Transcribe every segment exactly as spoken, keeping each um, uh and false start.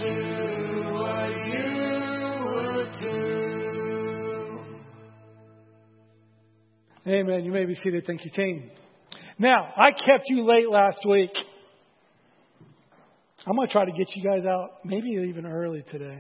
do what you would do. Amen. You may be seated. Thank you, team. Now, I kept you late last week. I'm going to try to get you guys out maybe even early today.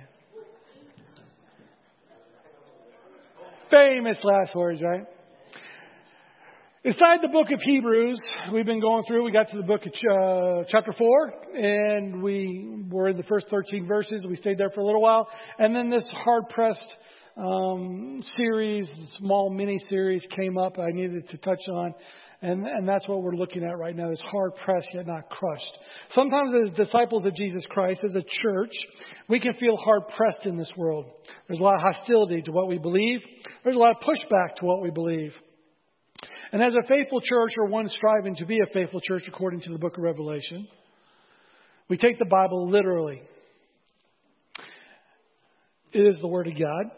Famous last words, right? Inside the book of Hebrews, we've been going through, we got to the book of uh, chapter four, and we were in the first thirteen verses. We stayed there for a little while. And then this hard-pressed um, series, small mini-series came up I needed to touch on. And, and that's what we're looking at right now, is hard-pressed yet not crushed. Sometimes as disciples of Jesus Christ, as a church, we can feel hard-pressed in this world. There's a lot of hostility to what we believe. There's a lot of pushback to what we believe. And as a faithful church, or one striving to be a faithful church according to the book of Revelation, we take the Bible literally. It is the Word of God.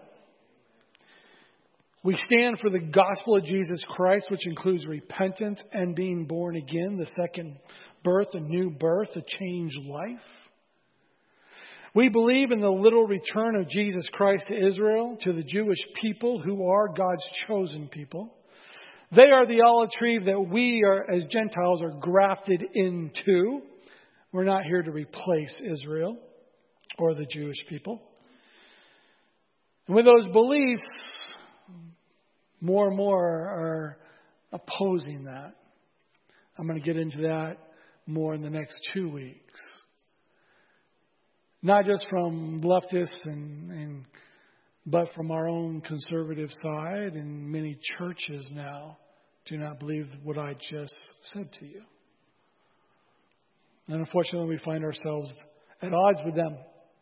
We stand for the gospel of Jesus Christ, which includes repentance and being born again, the second birth, a new birth, a changed life. We believe in the literal return of Jesus Christ to Israel, to the Jewish people who are God's chosen people. They are the olive tree that we are, as Gentiles, are grafted into. We're not here to replace Israel or the Jewish people. And with those beliefs, more and more are opposing that. I'm going to get into that more in the next two weeks. Not just from leftists and, and but from our own conservative side, and many churches now do not believe what I just said to you. And unfortunately, we find ourselves at odds with them.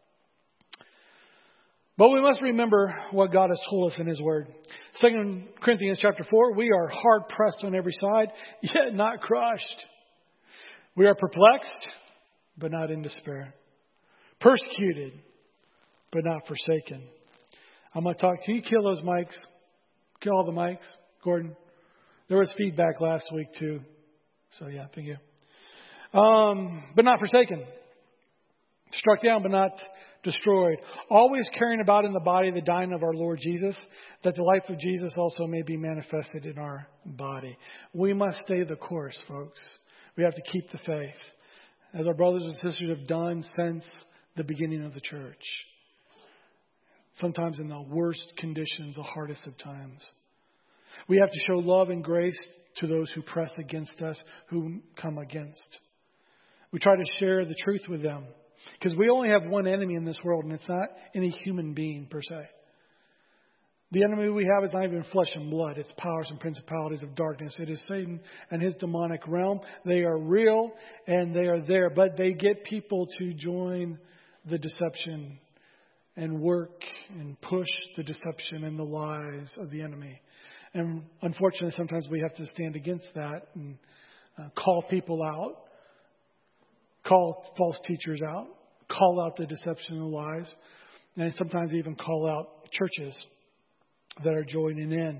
But we must remember what God has told us in His Word. Second Corinthians chapter four, we are hard pressed on every side, yet not crushed. We are perplexed, but not in despair. Persecuted, but not forsaken. I'm going to talk. Can you kill those mics? Kill all the mics, Gordon. There was feedback last week too. So yeah, thank you. Um, but not forsaken. Struck down, but not destroyed. Always carrying about in the body the dying of our Lord Jesus, that the life of Jesus also may be manifested in our body. We must stay the course, folks. We have to keep the faith, as our brothers and sisters have done since the beginning of the church. Sometimes in the worst conditions, the hardest of times. We have to show love and grace to those who press against us, who come against. We try to share the truth with them. Because we only have one enemy in this world, and it's not any human being per se. The enemy we have is not even flesh and blood. It's powers and principalities of darkness. It is Satan and his demonic realm. They are real and they are there. But they get people to join the deception and work and push the deception and the lies of the enemy. And unfortunately, sometimes we have to stand against that and uh, call people out. Call false teachers out, call out the deception and the lies, and sometimes even call out churches that are joining in.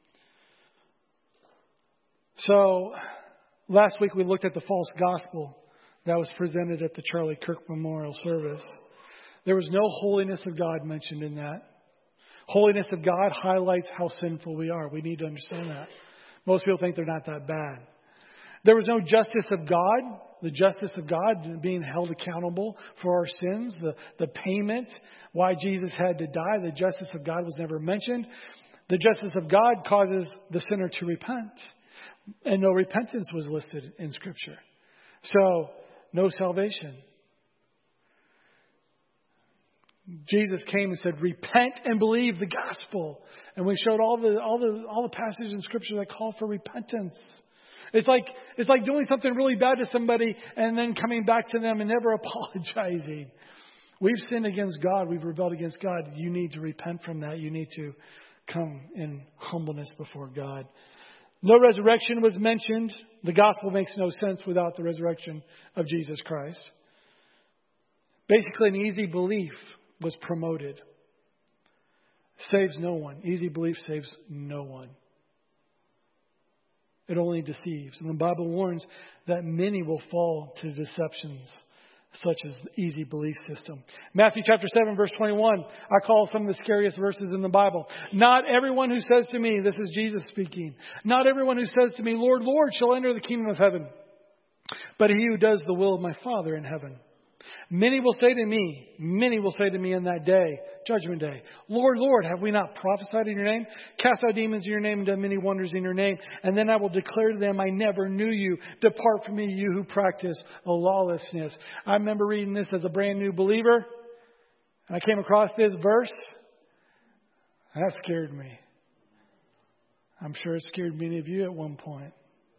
So last week we looked at the false gospel that was presented at the Charlie Kirk Memorial Service. There was no holiness of God mentioned in that. Holiness of God highlights how sinful we are. We need to understand that. Most people think they're not that bad. There was no justice of God. The justice of God being held accountable for our sins. The, the payment, why Jesus had to die. The justice of God was never mentioned. The justice of God causes the sinner to repent. And no repentance was listed in Scripture. So, no salvation. Jesus came and said, repent and believe the gospel. And we showed all the all the all the passages in Scripture that call for repentance. It's like it's like doing something really bad to somebody and then coming back to them and never apologizing. We've sinned against God. We've rebelled against God. You need to repent from that. You need to come in humbleness before God. No resurrection was mentioned. The gospel makes no sense without the resurrection of Jesus Christ. Basically, an easy belief was promoted. Saves no one. Easy belief saves no one. It only deceives. And the Bible warns that many will fall to deceptions such as the easy belief system. Matthew chapter seven, verse twenty-one, I call some of the scariest verses in the Bible. Not everyone who says to me, this is Jesus speaking, not everyone who says to me, Lord, Lord, shall enter the kingdom of heaven, but he who does the will of my Father in heaven. Many will say to me, many will say to me in that day, judgment day, Lord, Lord, have we not prophesied in your name? Cast out demons in your name and done many wonders in your name. And then I will declare to them, I never knew you. Depart from me, you who practice lawlessness. I remember reading this as a brand new believer. And I came across this verse. And that scared me. I'm sure it scared many of you at one point.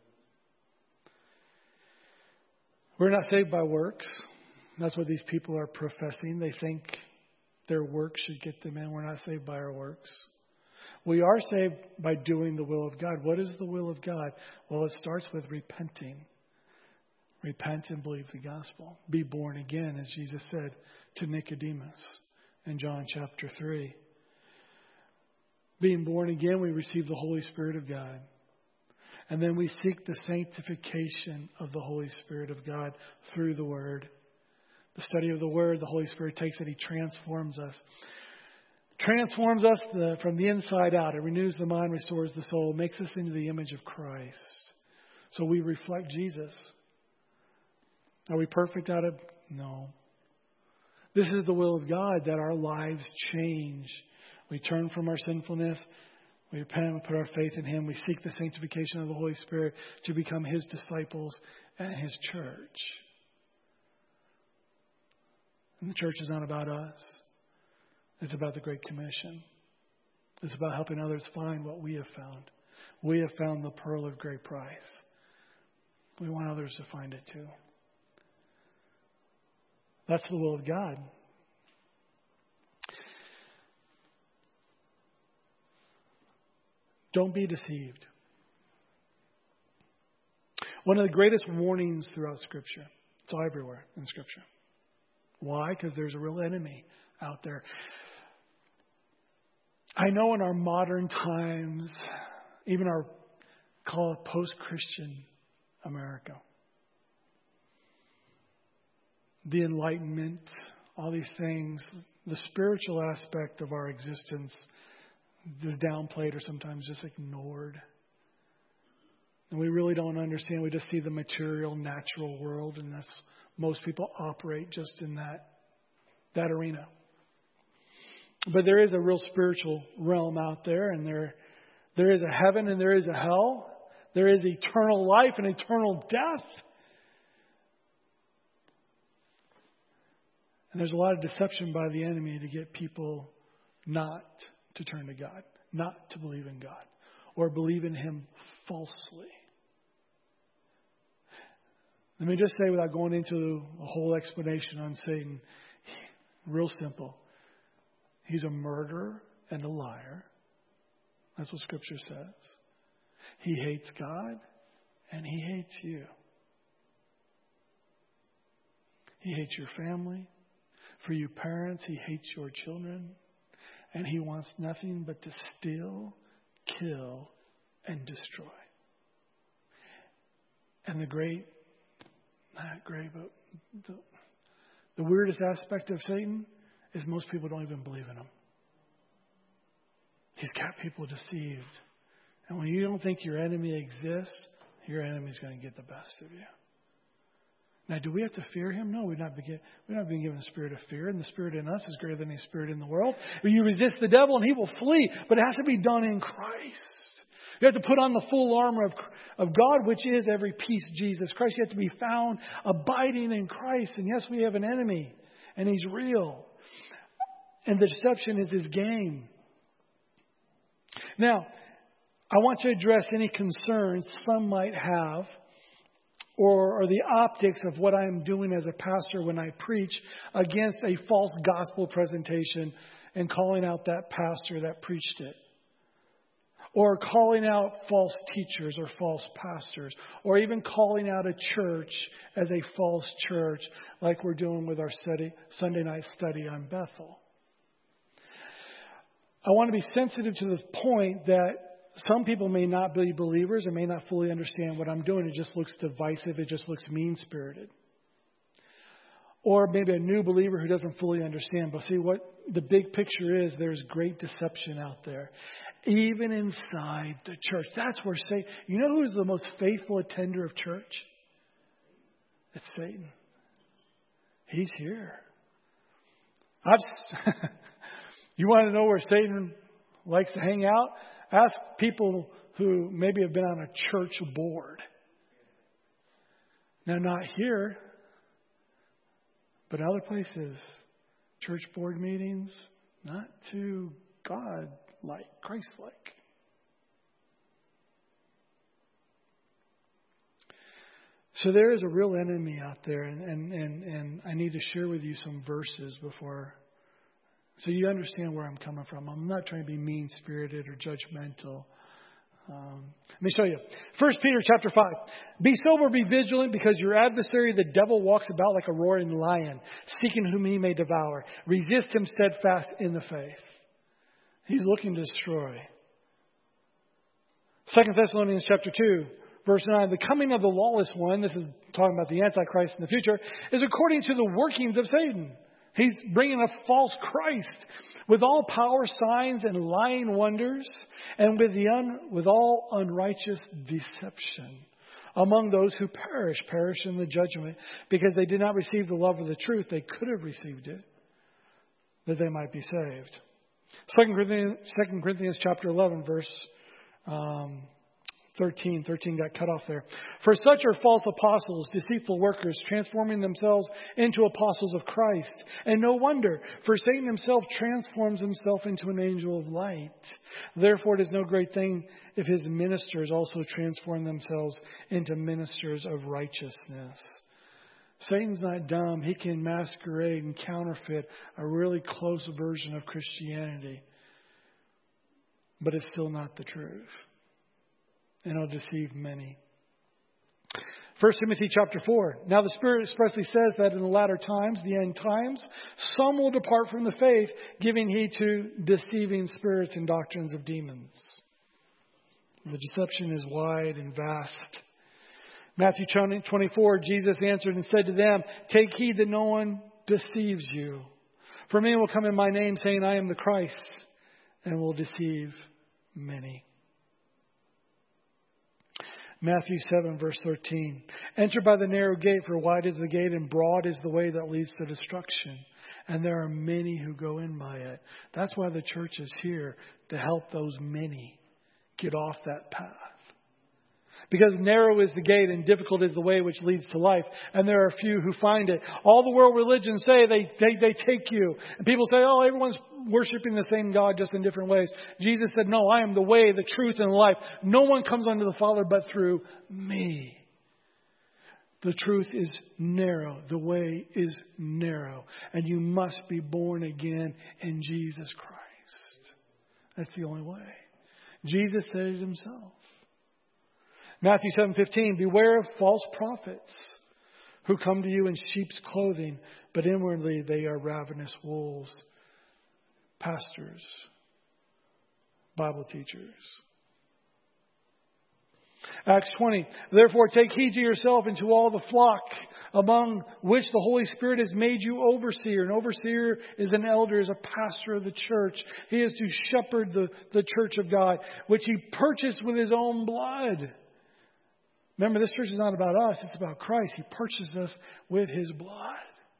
We're not saved by works. That's what these people are professing. They think their works should get them in. We're not saved by our works. We are saved by doing the will of God. What is the will of God? Well, it starts with repenting. Repent and believe the gospel. Be born again, as Jesus said to Nicodemus in John chapter three. Being born again, we receive the Holy Spirit of God. And then we seek the sanctification of the Holy Spirit of God through the Word. The study of the Word, the Holy Spirit takes it. He transforms us. Transforms us the, from the inside out. It renews the mind, restores the soul, makes us into the image of Christ. So we reflect Jesus. Are we perfect at it? No. This is the will of God, that our lives change. We turn from our sinfulness. We repent, we put our faith in Him. We seek the sanctification of the Holy Spirit to become His disciples and His church. And the church is not about us. It's about the Great Commission. It's about helping others find what we have found. We have found the pearl of great price. We want others to find it too. That's the will of God. Don't be deceived. One of the greatest warnings throughout Scripture. It's all everywhere in Scripture. Why? Because there's a real enemy out there. I know in our modern times, even our, call it post-Christian America, the Enlightenment, all these things, the spiritual aspect of our existence is downplayed or sometimes just ignored. And we really don't understand. We just see the material, natural world, and that's most people operate just in that, that arena. But there is a real spiritual realm out there, and there, there is a heaven and there is a hell. There is eternal life and eternal death. And there's a lot of deception by the enemy to get people not to turn to God, not to believe in God, or believe in Him falsely. Let me just say, without going into a whole explanation on Satan, real simple. He's a murderer and a liar. That's what Scripture says. He hates God and he hates you. He hates your family. For you parents, he hates your children. And he wants nothing but to steal, kill, and destroy. And the great, not great, but the, the weirdest aspect of Satan is most people don't even believe in him. He's got people deceived. And when you don't think your enemy exists, your enemy's going to get the best of you. Now, do we have to fear him? No, we're not being, we're not being given a spirit of fear. And the spirit in us is greater than any spirit in the world. You resist the devil and he will flee. But it has to be done in Christ. You have to put on the full armor of, of God, which is every piece Jesus Christ. You have to be found abiding in Christ. And yes, we have an enemy. And he's real. And the deception is his game. Now, I want to address any concerns some might have or, or the optics of what I'm doing as a pastor when I preach against a false gospel presentation and calling out that pastor that preached it. Or calling out false teachers or false pastors. Or even calling out a church as a false church like we're doing with our study, Sunday night study on Bethel. I want to be sensitive to the point that some people may not be believers and may not fully understand what I'm doing. It just looks divisive. It just looks mean-spirited. or maybe a new believer who doesn't fully understand. But see, what the big picture is, there's great deception out there. Even inside the church. That's where Satan, you know who is the most faithful attender of church? It's Satan. He's here. I've, you want to know where Satan likes to hang out? Ask people who maybe have been on a church board. Now, not here, but other places. Church board meetings, not too God-like, Christ-like. So there is a real enemy out there, and, and, and, and I need to share with you some verses before, so you understand where I'm coming from. I'm not trying to be mean-spirited or judgmental. Um, let me show you. First Peter chapter five. Be sober, be vigilant, because your adversary, the devil, walks about like a roaring lion, seeking whom he may devour. Resist him steadfast in the faith. He's looking to destroy. Second Thessalonians chapter two. Verse nine, the coming of the lawless one, this is talking about the Antichrist in the future, is according to the workings of Satan. He's bringing a false Christ with all power, signs, and lying wonders, and with the un, with all unrighteous deception among those who perish, perish in the judgment, because they did not receive the love of the truth. They could have received it, that they might be saved. Second Corinthians, Second Corinthians chapter eleven, verse um, thirteen. thirteen got cut off there. For such are false apostles, deceitful workers, transforming themselves into apostles of Christ. And no wonder, for Satan himself transforms himself into an angel of light. Therefore, it is no great thing if his ministers also transform themselves into ministers of righteousness. Satan's not dumb. He can masquerade and counterfeit a really close version of Christianity. But it's still not the truth. And it'll deceive many. First Timothy chapter four. Now the Spirit expressly says that in the latter times, the end times, some will depart from the faith, giving heed to deceiving spirits and doctrines of demons. The deception is wide and vast. Matthew twenty-four, Jesus answered and said to them, take heed that no one deceives you. For many will come in my name, saying, I am the Christ, and will deceive many. Matthew seven, verse thirteen. Enter by the narrow gate, for wide is the gate and broad is the way that leads to destruction. And there are many who go in by it. That's why the church is here, to help those many get off that path. Because narrow is the gate and difficult is the way which leads to life. And there are few who find it. All the world religions say they, they, they take you. And people say, oh, everyone's worshiping the same God just in different ways. Jesus said, no, I am the way, the truth, and the life. No one comes unto the Father but through me. The truth is narrow. The way is narrow. And you must be born again in Jesus Christ. That's the only way. Jesus said it himself. Matthew seven fifteen, beware of false prophets who come to you in sheep's clothing, but inwardly they are ravenous wolves. Pastors, Bible teachers. Acts twenty, therefore take heed to yourself and to all the flock among which the Holy Spirit has made you overseer. An overseer is an elder, is a pastor of the church. He is to shepherd the, the church of God, which he purchased with his own blood. Remember, this church is not about us. It's about Christ. He purchased us with his blood.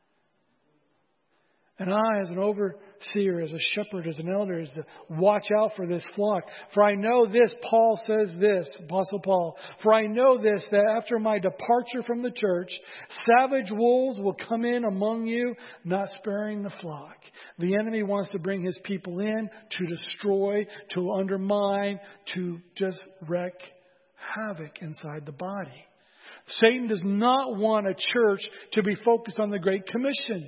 And I, as an overseer, as a shepherd, as an elder, is to watch out for this flock. For I know this, Paul says this, Apostle Paul, for I know this, that after my departure from the church, savage wolves will come in among you, not sparing the flock. The enemy wants to bring his people in to destroy, to undermine, to just wreck havoc inside the body. Satan does not want a church to be focused on the Great Commission.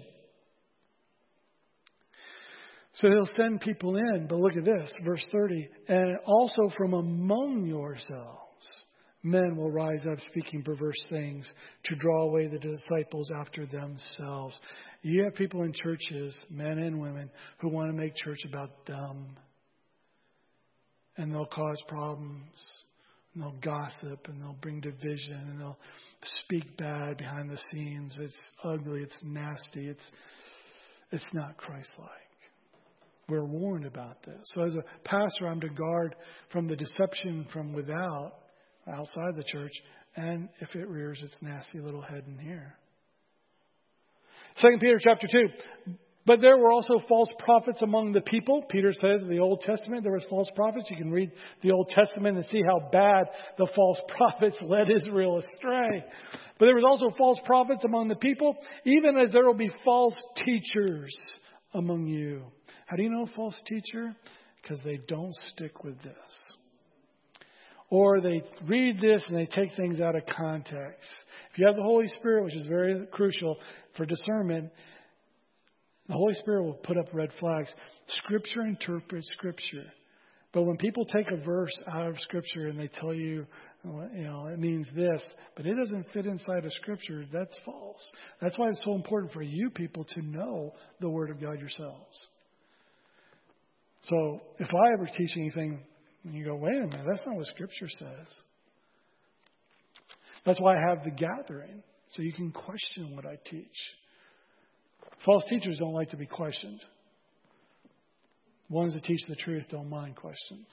So he'll send people in. But look at this, verse thirty. And also from among yourselves, men will rise up speaking perverse things to draw away the disciples after themselves. You have people in churches, men and women, who want to make church about them. And they'll cause problems. And they'll gossip and they'll bring division and they'll speak bad behind the scenes. It's ugly. It's nasty. It's it's not Christ-like. We're warned about this. So as a pastor, I'm to guard from the deception from without, outside the church, and if it rears its nasty little head in here. Second Peter chapter two. But there were also false prophets among the people. Peter says in the Old Testament there was false prophets. You can read the Old Testament and see how bad the false prophets led Israel astray. But there was also false prophets among the people, even as there will be false teachers among you. How do you know a false teacher? Because they don't stick with this. Or they read this and they take things out of context. If you have the Holy Spirit, which is very crucial for discernment, the Holy Spirit will put up red flags. Scripture interprets Scripture. But when people take a verse out of Scripture and they tell you, you know, it means this, but it doesn't fit inside of Scripture, that's false. That's why it's so important for you people to know the Word of God yourselves. So if I ever teach anything and you go, wait a minute, that's not what Scripture says. That's why I have the gathering, so you can question what I teach. False teachers don't like to be questioned. Ones that teach the truth don't mind questions.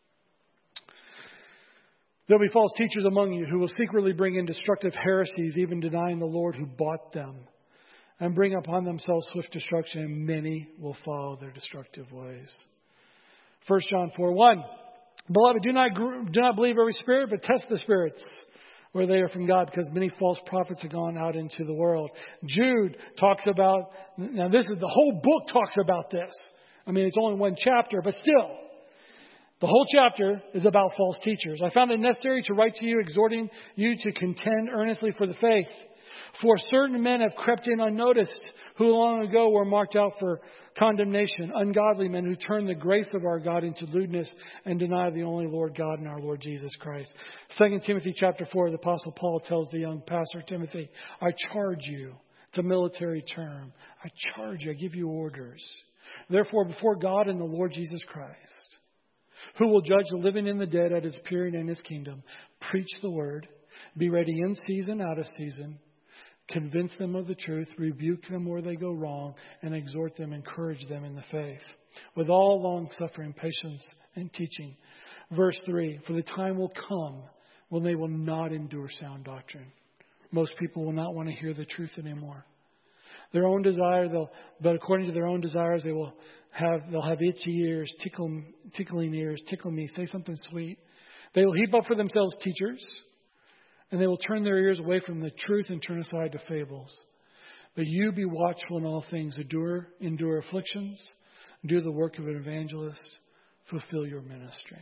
There will be false teachers among you who will secretly bring in destructive heresies, even denying the Lord who bought them, and bring upon themselves swift destruction, and many will follow their destructive ways. First John four one. Beloved, do not, do not believe every spirit, but test the spirits, where they are from God, because many false prophets have gone out into the world. Jude talks about, now this is, the whole book talks about this. I mean, it's only one chapter, but still. The whole chapter is about false teachers. I found it necessary to write to you, exhorting you to contend earnestly for the faith. For certain men have crept in unnoticed, who long ago were marked out for condemnation, ungodly men who turn the grace of our God into lewdness and deny the only Lord God and our Lord Jesus Christ. Second Timothy chapter four, the Apostle Paul tells the young pastor Timothy, I charge you. It's a military term. I charge you. I give you orders. Therefore, before God and the Lord Jesus Christ, who will judge the living and the dead at His appearing in His kingdom, preach the word, be ready in season, out of season, convince them of the truth, rebuke them where they go wrong, and exhort them, encourage them in the faith, with all long-suffering, patience, and teaching. Verse three, for the time will come when they will not endure sound doctrine. Most people will not want to hear the truth anymore. Their own desire, they'll, but according to their own desires, they will have, they'll have itchy ears, tickle, tickling ears, tickle me, say something sweet. They will heap up for themselves teachers, and they will turn their ears away from the truth and turn aside to fables. But you be watchful in all things, endure, endure afflictions, do the work of an evangelist, fulfill your ministry.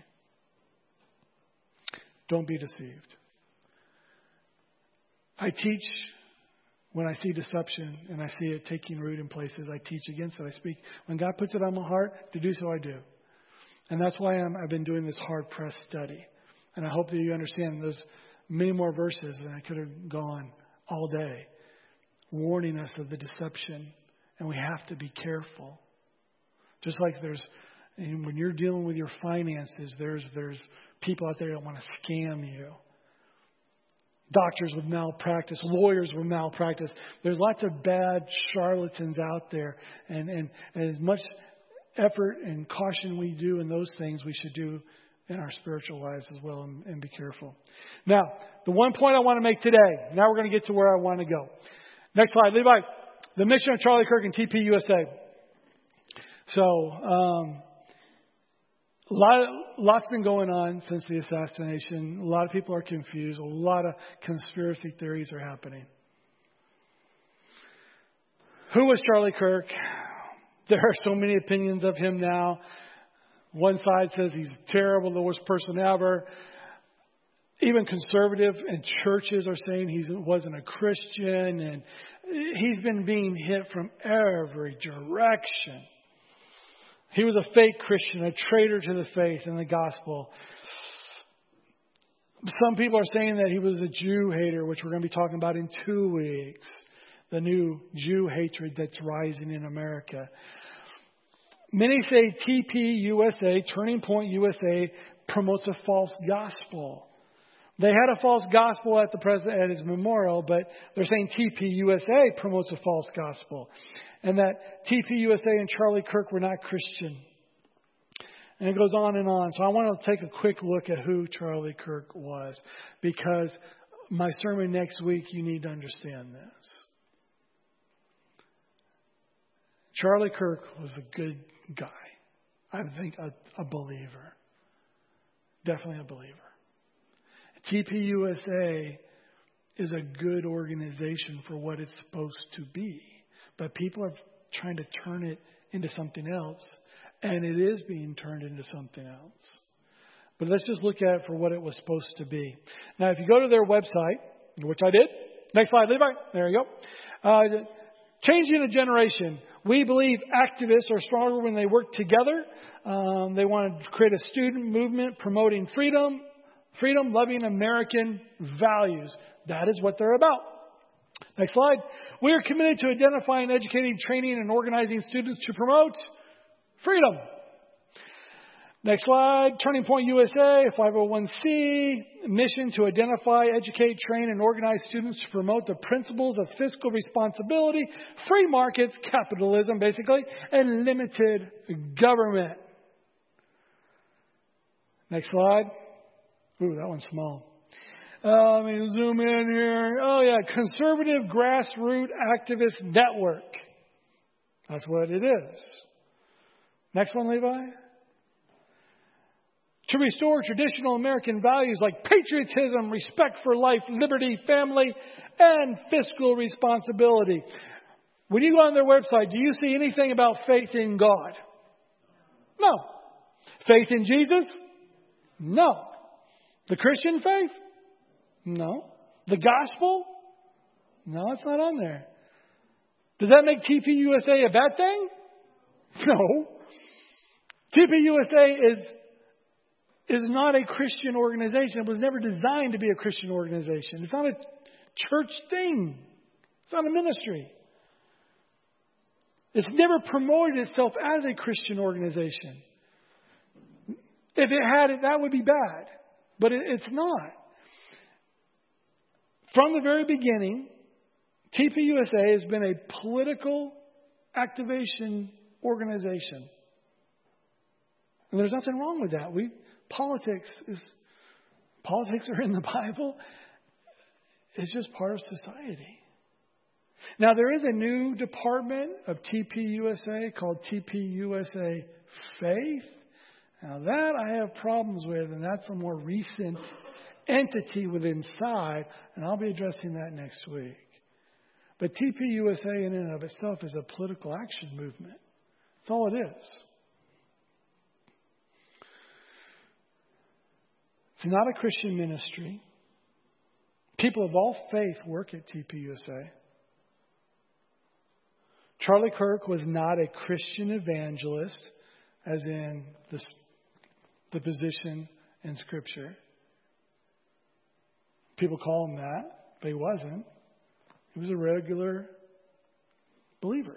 Don't be deceived. I teach when I see deception and I see it taking root in places. I teach against it. I speak. When God puts it on my heart to do so, I do. And that's why I'm, I've been doing this hard-pressed study. And I hope that you understand there's many more verses than I could have gone all day, warning us of the deception. And we have to be careful. Just like there's, and when you're dealing with your finances, there's there's people out there that want to scam you. Doctors with malpractice, lawyers with malpractice. There's lots of bad charlatans out there. And, and, and as much effort and caution we do in those things, we should do in our spiritual lives as well, and, and be careful. Now, the one point I want to make today, now we're going to get to where I want to go. Next slide. Levi, the mission of Charlie Kirk and T P U S A. So, um, a lot, lots been going on since the assassination. A lot of people are confused. A lot of conspiracy theories are happening. Who was Charlie Kirk? There are so many opinions of him now. One side says he's terrible, the worst person ever. Even conservative and churches are saying he wasn't a Christian. And he's been being hit from every direction. He was a fake Christian, a traitor to the faith and the gospel. Some people are saying that he was a Jew hater, which we're going to be talking about in two weeks. The new Jew hatred that's rising in America. Many say T P U S A, Turning Point U S A, promotes a false gospel. They had a false gospel at the president at his memorial, but they're saying T P U S A promotes a false gospel, and that T P U S A and Charlie Kirk were not Christian. And it goes on and on. So I want to take a quick look at who Charlie Kirk was, because my sermon next week, you need to understand this. Charlie Kirk was a good guy. I think a, a believer. Definitely a believer. T P U S A is a good organization for what it's supposed to be. But people are trying to turn it into something else. And it is being turned into something else. But let's just look at it for what it was supposed to be. Now, if you go to their website, which I did. Next slide, Levi. There you go. Uh, changing a generation. We believe activists are stronger when they work together. Um, they want to create a student movement promoting freedom, freedom, loving American values. That is what they're about. Next slide. We are committed to identifying, educating, training, and organizing students to promote freedom. Next slide. Turning Point U S A, five oh one c, mission to identify, educate, train, and organize students to promote the principles of fiscal responsibility, free markets, capitalism, basically, and limited government. Next slide. Ooh, that one's small. Uh, let me zoom in here. Oh, yeah. Conservative Grassroots Activist Network. That's what it is. Next one, Levi. To restore traditional American values like patriotism, respect for life, liberty, family, and fiscal responsibility. When you go on their website, do you see anything about faith in God? No. Faith in Jesus? No. The Christian faith? No. The gospel? No, it's not on there. Does that make T P U S A a bad thing? No. T P U S A is is not a Christian organization. It was never designed to be a Christian organization. It's not a church thing. It's not a ministry. It's never promoted itself as a Christian organization. If it had it, that would be bad. But it, it's not. From the very beginning, T P U S A has been a political activation organization. And there's nothing wrong with that. We Politics is politics are in the Bible. It's just part of society. Now there is a new department of T P U S A called T P U S A Faith. Now that I have problems with, and that's a more recent entity within inside, and I'll be addressing that next week. But T P U S A in and of itself is a political action movement. That's all it is. It's not a Christian ministry. People of all faith work at T P U S A. Charlie Kirk was not a Christian evangelist, as in the, the position in Scripture. People call him that, but he wasn't. He was a regular believer.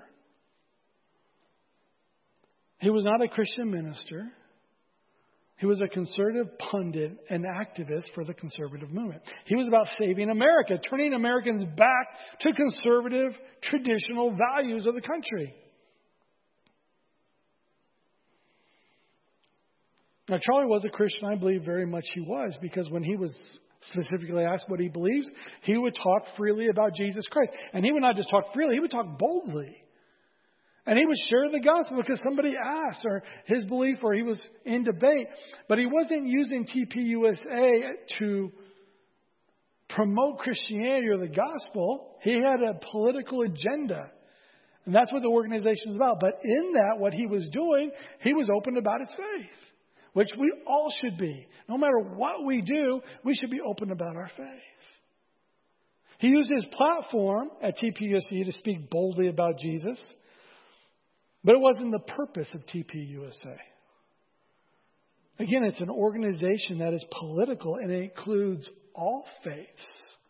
He was not a Christian minister. He was a conservative pundit and activist for the conservative movement. He was about saving America, turning Americans back to conservative, traditional values of the country. Now, Charlie was a Christian. I believe very much he was, because when he was specifically asked what he believes, he would talk freely about Jesus Christ. And he would not just talk freely, he would talk boldly. And he would share the gospel because somebody asked, or his belief, or he was in debate. But he wasn't using T P U S A to promote Christianity or the gospel. He had a political agenda. And that's what the organization is about. But in that, what he was doing, he was open about his faith, which we all should be. No matter what we do, we should be open about our faith. He used his platform at T P U S A to speak boldly about Jesus. But it wasn't the purpose of T P U S A. Again, it's an organization that is political, and it includes all faiths.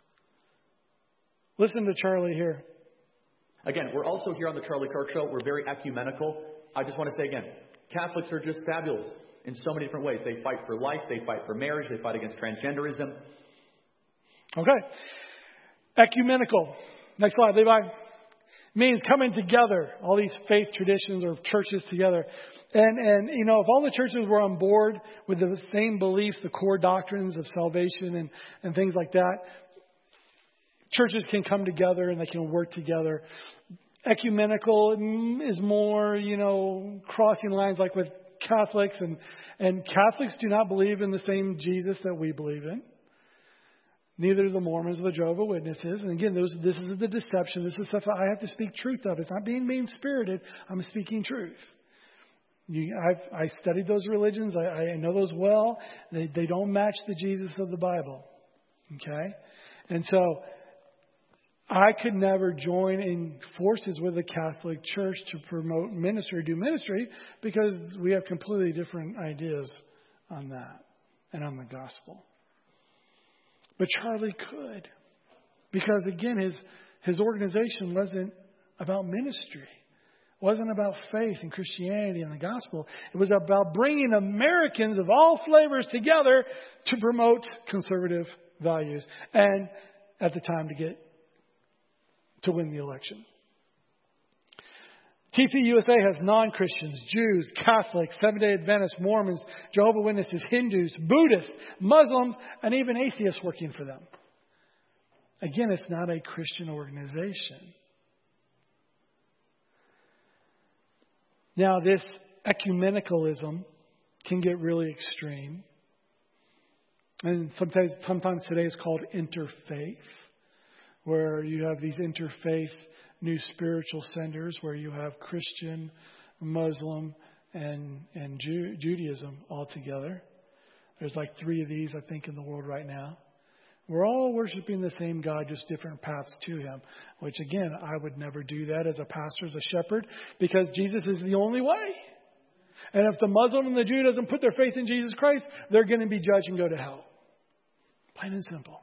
Listen to Charlie here. Again, we're also here on the Charlie Kirk Show. We're very ecumenical. I just want to say again, Catholics are just fabulous in so many different ways. They fight for life. They fight for marriage. They fight against transgenderism. Okay. Ecumenical. Next slide, Levi. Means coming together, all these faith traditions or churches together. And, and, you know, if all the churches were on board with the same beliefs, the core doctrines of salvation and, and things like that, churches can come together and they can work together. Ecumenical is more, you know, crossing lines like with Catholics. And, and Catholics do not believe in the same Jesus that we believe in. Neither do the Mormons or the Jehovah's Witnesses. And again, those, this is the deception. This is stuff I have to speak truth of. It's not being mean-spirited. I'm speaking truth. You, I've I studied those religions. I, I know those well. They, they don't match the Jesus of the Bible. Okay? And so I could never join in forces with the Catholic Church to promote ministry or do ministry because we have completely different ideas on that and on the gospel. But Charlie could. Because again, his his organization wasn't about ministry. It wasn't about faith and Christianity and the gospel. It was about bringing Americans of all flavors together to promote conservative values. And at the time to get to win the election. T P U S A has non-Christians, Jews, Catholics, Seventh-day Adventists, Mormons, Jehovah's Witnesses, Hindus, Buddhists, Muslims, and even atheists working for them. Again, it's not a Christian organization. Now, this ecumenicalism can get really extreme. And sometimes, sometimes today it's called interfaith, where you have these interfaith new spiritual centers where you have Christian, Muslim, and and Jew, Judaism all together. There's like three of these, I think, in the world right now. We're all worshiping the same God, just different paths to Him. Which, again, I would never do that as a pastor, as a shepherd, because Jesus is the only way. And if the Muslim and the Jew doesn't put their faith in Jesus Christ, they're going to be judged and go to hell. Plain and simple.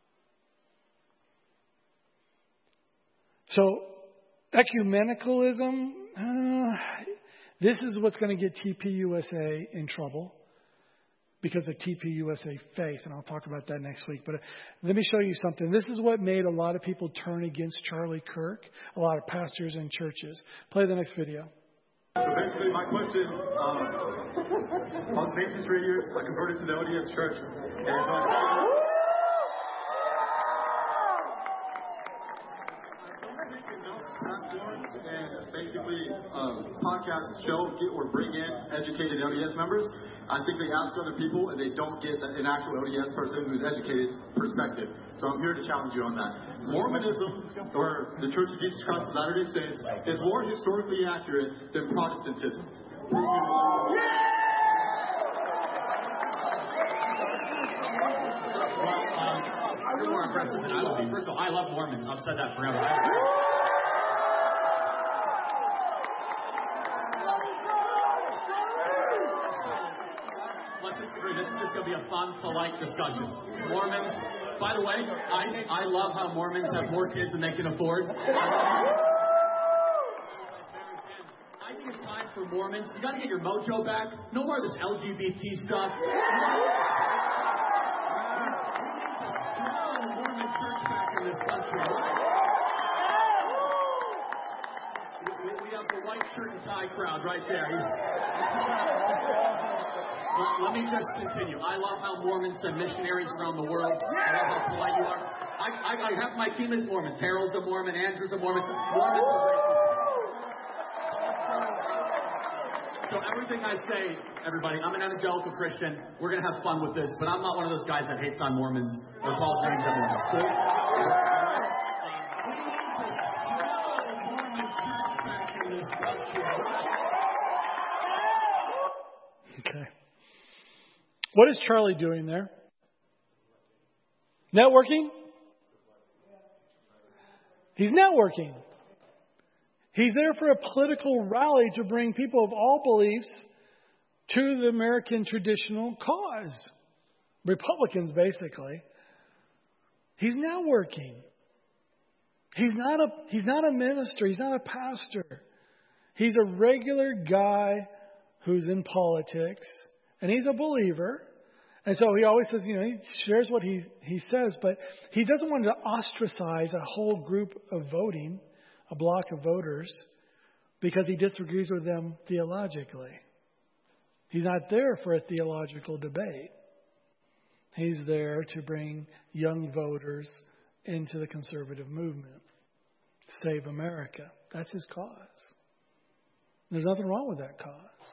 So, ecumenicalism, uh, this is what's going to get T P U S A in trouble because of T P U S A faith. And I'll talk about that next week. But uh, let me show you something. This is what made a lot of people turn against Charlie Kirk, a lot of pastors and churches. Play the next video. So basically, my question, um, I was saved for three years. I converted to the L D S church. And so I and basically um, podcasts show get or bring in educated L D S members. I think they ask other people and they don't get an actual L D S person who's educated perspective. So I'm here to challenge you on that. Mormonism, or the Church of Jesus Christ of Latter-day Saints, is more historically accurate than Protestantism. Prove me wrong. Well, um, you're more impressive than I would be. First of all, I love Mormons. I've said that forever. Let's just agree. This is just going to be a fun, polite discussion. Mormons, by the way, I, I love how Mormons have more kids than they can afford. I think it's time for Mormons. You got to get your mojo back. No more of this L G B T stuff. Mormon church back in this country. We, we have the white shirt and tie crowd right there. He's, well, let me just continue. I love how Mormons send missionaries around the world. I love how polite you are. I, I, I have my team is Mormon. Terrell's a Mormon. Andrew's a Mormon. Mormons are great. So everything I say, everybody, I'm an evangelical Christian. We're going to have fun with this, but I'm not one of those guys that hates on Mormons or calls names at Mormons. Cool? Okay. What is Charlie doing there? Networking? He's networking. He's there for a political rally to bring people of all beliefs to the American traditional cause. Republicans, basically. He's networking. He's not a, he's not a minister. He's not a pastor. He's a regular guy who's in politics. And he's a believer. And so he always says, you know, he shares what he, he says, but he doesn't want to ostracize a whole group of voting, a block of voters, because he disagrees with them theologically. He's not there for a theological debate. He's there to bring young voters into the conservative movement. Save America. That's his cause. There's nothing wrong with that cause.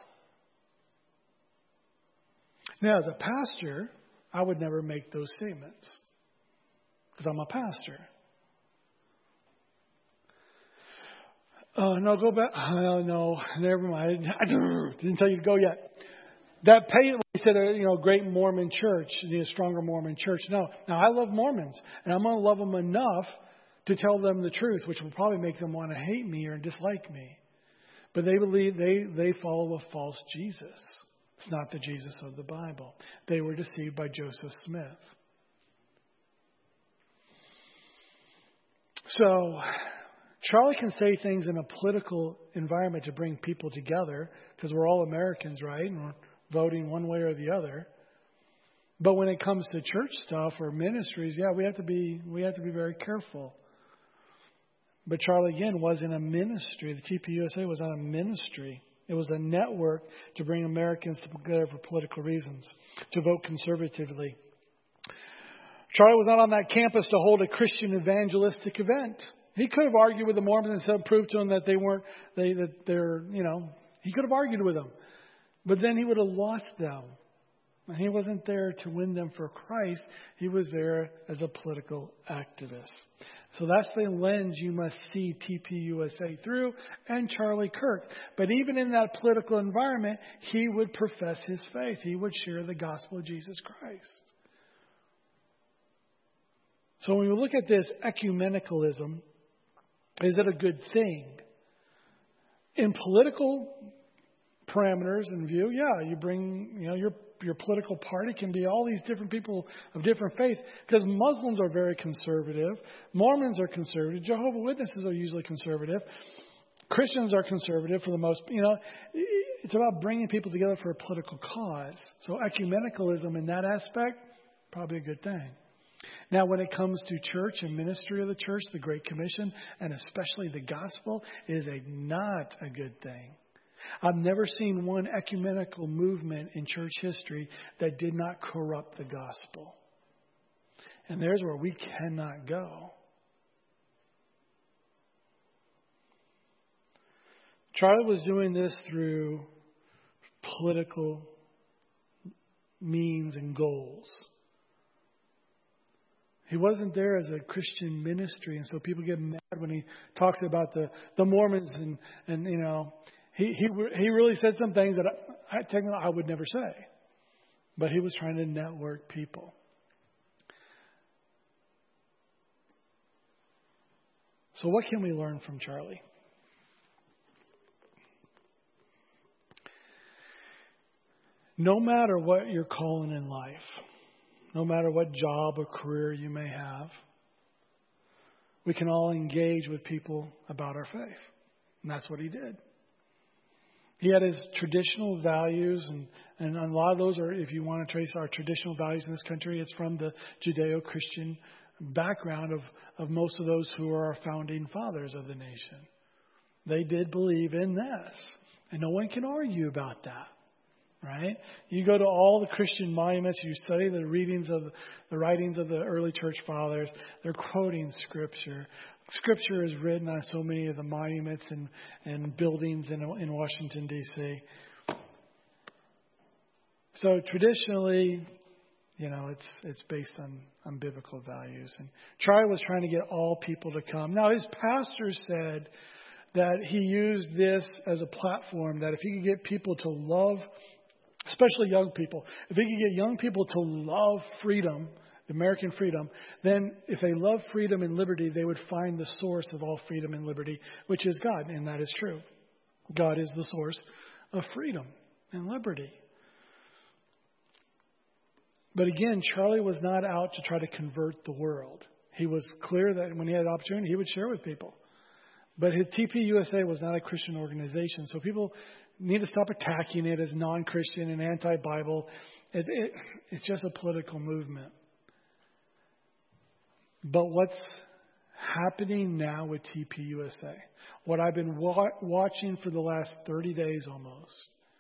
Now, as a pastor, I would never make those statements because I'm a pastor. Oh, no, go back. Oh, no, never mind. I didn't tell you to go yet. That pay, he said, a you know, great Mormon church, you need a stronger Mormon church. No. Now, I love Mormons, and I'm going to love them enough to tell them the truth, which will probably make them want to hate me or dislike me. But they believe they, they follow a false Jesus. It's not the Jesus of the Bible. They were deceived by Joseph Smith. So, Charlie can say things in a political environment to bring people together because we're all Americans, right? And we're voting one way or the other. But when it comes to church stuff or ministries, yeah, we have to be we have to be very careful. But Charlie, again, was in a ministry. The T P U S A was on a ministry. It was a network to bring Americans together for political reasons, to vote conservatively. Charlie was not on that campus to hold a Christian evangelistic event. He could have argued with the Mormons and said, prove to them that they weren't, they that they're, you know, he could have argued with them. But then he would have lost them. And he wasn't there to win them for Christ. He was there as a political activist. So that's the lens you must see T P U S A through, and Charlie Kirk. But even in that political environment, he would profess his faith. He would share the gospel of Jesus Christ. So when we look at this ecumenicalism, is it a good thing? In political parameters and view, yeah, you bring, you know, your your political party can be all these different people of different faith, because Muslims are very conservative, Mormons are conservative, Jehovah's Witnesses are usually conservative, Christians are conservative for the most, you know, it's about bringing people together for a political cause. So ecumenicalism in that aspect, probably a good thing. Now, when it comes to church and ministry of the church, the Great Commission, and especially the gospel, is a not a good thing. I've never seen one ecumenical movement in church history that did not corrupt the gospel. And there's where we cannot go. Charlie was doing this through political means and goals. He wasn't there as a Christian ministry, and so people get mad when he talks about the, the Mormons and, and you know, He he he really said some things that I, I technically I would never say, but he was trying to network people. So what can we learn from Charlie? No matter what you're calling in life, no matter what job or career you may have, we can all engage with people about our faith, and that's what he did. He had his traditional values, and, and a lot of those are, if you want to trace our traditional values in this country, it's from the Judeo-Christian background of, of most of those who are our founding fathers of the nation. They did believe in this, and no one can argue about that, right? You go to all the Christian monuments, you study the readings of the writings of the early church fathers, they're quoting Scripture. Scripture is written on so many of the monuments and, and buildings in, in Washington, D C So traditionally, you know, it's it's based on, on biblical values. And Charlie was trying to get all people to come. Now, his pastor said that he used this as a platform, that if he could get people to love, especially young people, if he could get young people to love freedom, American freedom, then if they love freedom and liberty, they would find the source of all freedom and liberty, which is God. And that is true. God is the source of freedom and liberty. But again, Charlie was not out to try to convert the world. He was clear that when he had an opportunity, he would share with people. But his T P U S A was not a Christian organization. So people need to stop attacking it as non-Christian and anti-Bible. It, it, it's just a political movement. But what's happening now with T P U S A, what I've been wa- watching for the last thirty days almost,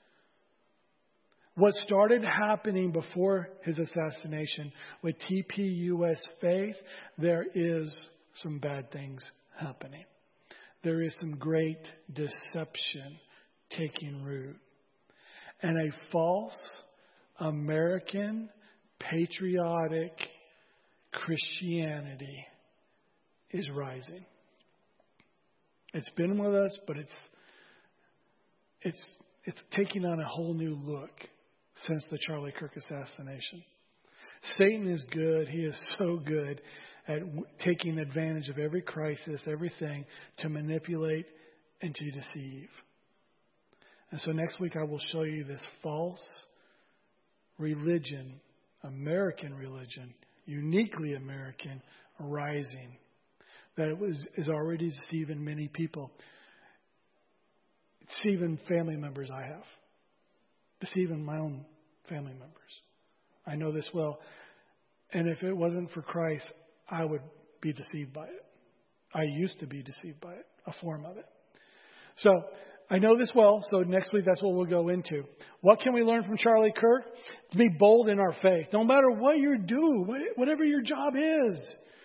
what started happening before his assassination with T P U S faith, there is some bad things happening. There is some great deception taking root. And a false American patriotic Christianity is rising. It's been with us, but it's it's it's taking on a whole new look since the Charlie Kirk assassination. Satan is good. He is so good at w- taking advantage of every crisis, everything, to manipulate and to deceive. And so next week I will show you this false religion, American religion, uniquely American, rising. That it was, is already deceiving many people. Deceiving family members I have. Deceiving my own family members. I know this well. And if it wasn't for Christ, I would be deceived by it. I used to be deceived by it, a form of it. So, I know this well, so next week that's what we'll go into. What can we learn from Charlie Kirk? To be bold in our faith. No matter what you do, whatever your job is.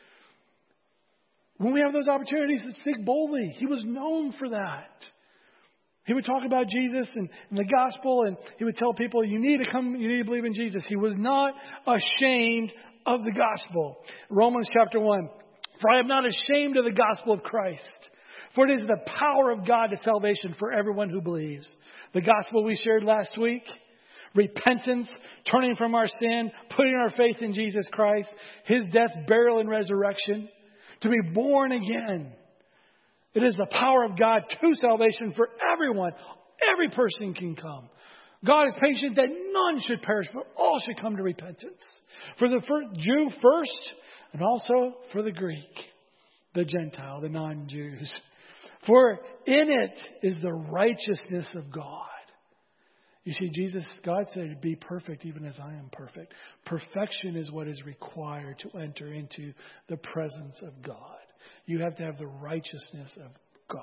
When we have those opportunities to speak boldly, he was known for that. He would talk about Jesus and, and the gospel, and he would tell people, you need to come, you need to believe in Jesus. He was not ashamed of the gospel. Romans chapter one. For I am not ashamed of the gospel of Christ. For it is the power of God to salvation for everyone who believes. The gospel we shared last week. Repentance, turning from our sin, putting our faith in Jesus Christ. His death, burial, and resurrection. To be born again. It is the power of God to salvation for everyone. Every person can come. God is patient that none should perish, but all should come to repentance. For the Jew first, and also for the Greek, the Gentile, the non-Jews. For in it is the righteousness of God. You see, Jesus, God said, be perfect even as I am perfect. Perfection is what is required to enter into the presence of God. You have to have the righteousness of God.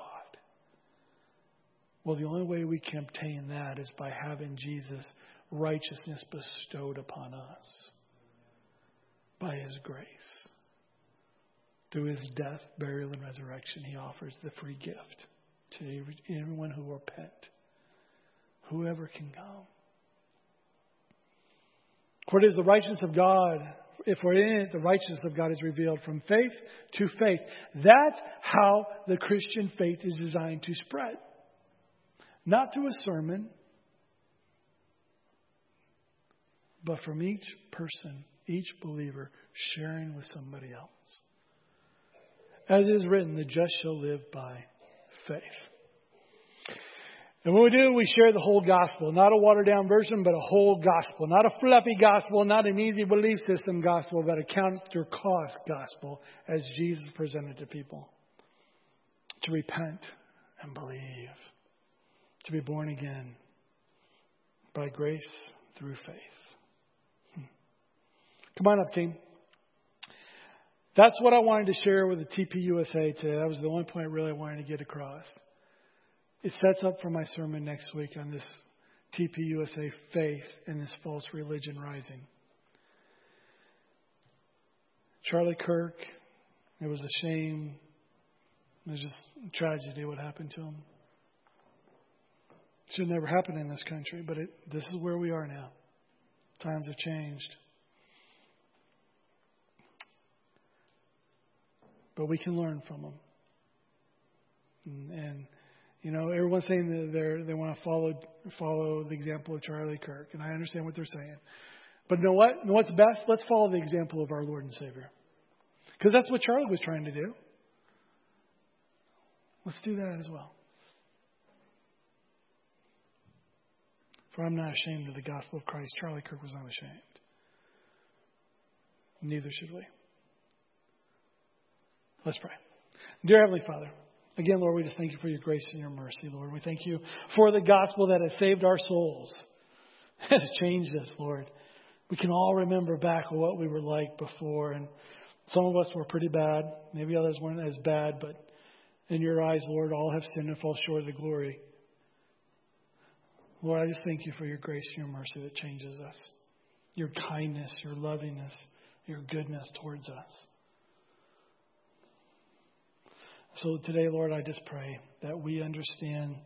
Well, the only way we can obtain that is by having Jesus' righteousness bestowed upon us by His grace. Through His death, burial, and resurrection, He offers the free gift to everyone who will repent. Whoever can come. For it is the righteousness of God. If we're in it, the righteousness of God is revealed from faith to faith. That's how the Christian faith is designed to spread. Not through a sermon, but from each person, each believer, sharing with somebody else. As it is written, the just shall live by faith. And what we do, we share the whole gospel. Not a watered-down version, but a whole gospel. Not a fluffy gospel, not an easy belief system gospel, but a counter-cost gospel as Jesus presented to people. To repent and believe. To be born again by grace through faith. Hmm. Come on up, team. That's what I wanted to share with the T P U S A today. That was the only point really I wanted to get across. It sets up for my sermon next week on this T P U S A faith and this false religion rising. Charlie Kirk, it was a shame. It was just a tragedy what happened to him. It should never happen in this country, but it, this is where we are now. Times have changed. But we can learn from them. And, and you know, everyone's saying that they're, they want to follow follow the example of Charlie Kirk. And I understand what they're saying. But you know what? You know what's best? Let's follow the example of our Lord and Savior. Because that's what Charlie was trying to do. Let's do that as well. For I'm not ashamed of the gospel of Christ. Charlie Kirk was not ashamed. Neither should we. Let's pray. Dear Heavenly Father, Again, Lord, we just thank you for your grace and your mercy, Lord. We thank you for the gospel that has saved our souls, has changed us, Lord. We can all remember back on what we were like before, and some of us were pretty bad. Maybe others weren't as bad, but in your eyes, Lord, all have sinned and fall short of the glory. Lord, I just thank you for your grace and your mercy that changes us, your kindness, your lovingness, your goodness towards us. So today, Lord, I just pray that we understand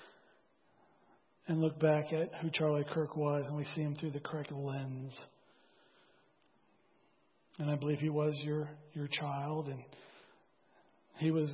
and look back at who Charlie Kirk was and we see him through the correct lens. And I believe he was your, your child, and he was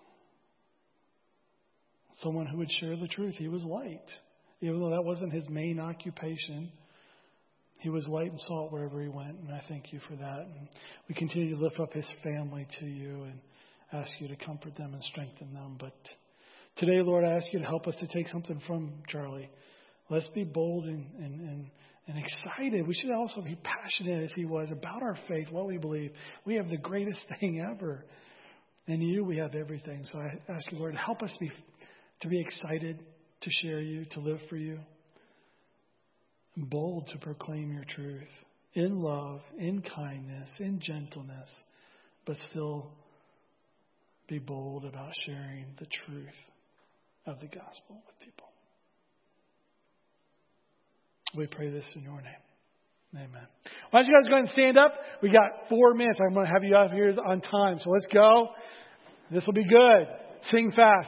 someone who would share the truth. He was light. Even though that wasn't his main occupation, he was light and salt wherever he went. And I thank you for that. And we continue to lift up his family to you and ask you to comfort them and strengthen them. But today, Lord, I ask you to help us to take something from Charlie. Let's be bold and, and, and, and excited. We should also be passionate as he was about our faith, what we believe. We have the greatest thing ever. In you, we have everything. So I ask you, Lord, to help us be, to be excited to share you, to live for you. And bold to proclaim your truth in love, in kindness, in gentleness, but still be bold about sharing the truth of the gospel with people. We pray this in your name. Amen. Why don't you guys go ahead and stand up? We got four minutes. I'm going to have you out here on time. So let's go. This will be good. Sing fast.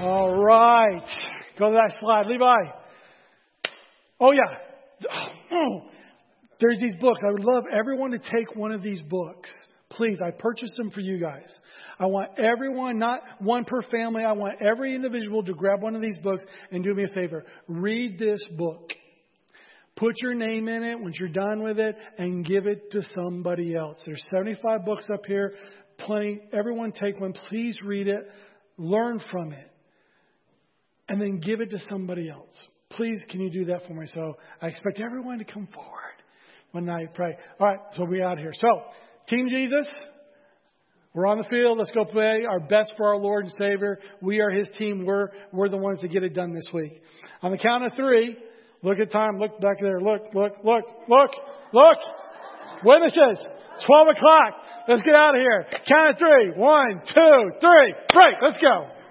All right. Go to that slide. Levi. Oh, yeah. Oh, there's these books. I would love everyone to take one of these books. Please, I purchased them for you guys. I want everyone, not one per family. I want every individual to grab one of these books and do me a favor. Read this book. Put your name in it once you're done with it and give it to somebody else. There's seventy-five books up here. Plenty. Everyone take one. Please read it. Learn from it. And then give it to somebody else. Please, can you do that for me? So I expect everyone to come forward when I pray. All right, so we'll be out here. So, Team Jesus, we're on the field. Let's go play our best for our Lord and Savior. We are His team. We're, we're the ones that get it done this week. On the count of three, look at time. Look back there. Look, look, look, look, look. Witnesses, twelve o'clock. Let's get out of here. Count of three. One, two, three. Break. Let's go.